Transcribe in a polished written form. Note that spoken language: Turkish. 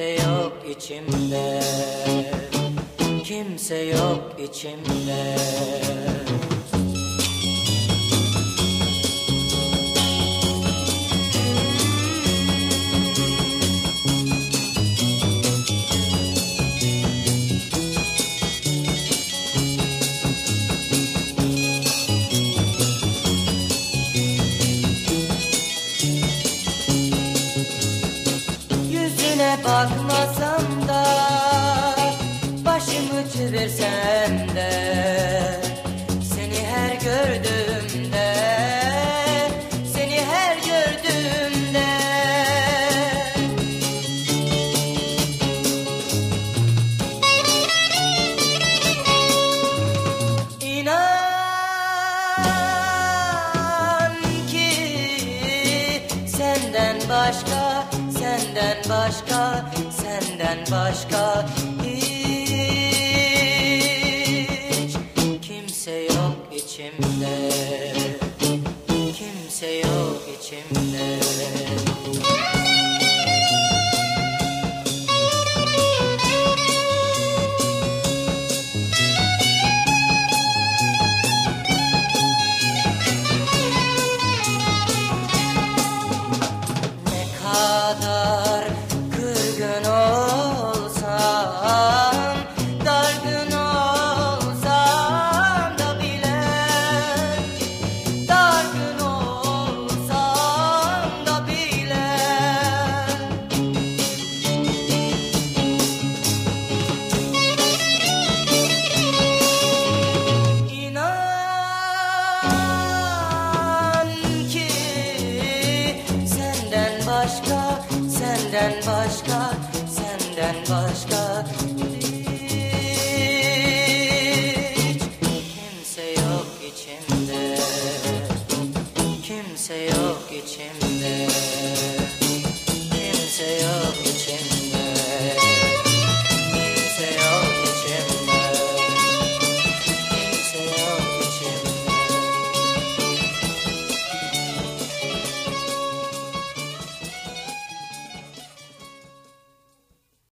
yok içimde, kimse yok içimde. Yüzüne bakmasam da, başımı çevirsem de, seni her gördüğümde, seni her gördüğümde, İnan ki senden başka, senden başka, senden başka hiç kimse yok içimde, kimse yok içimde. Ne kadar kırgın olsam, dargın olsam da bile, dargın olsam da bile, İnan ki senden başka, senden başka, senden başka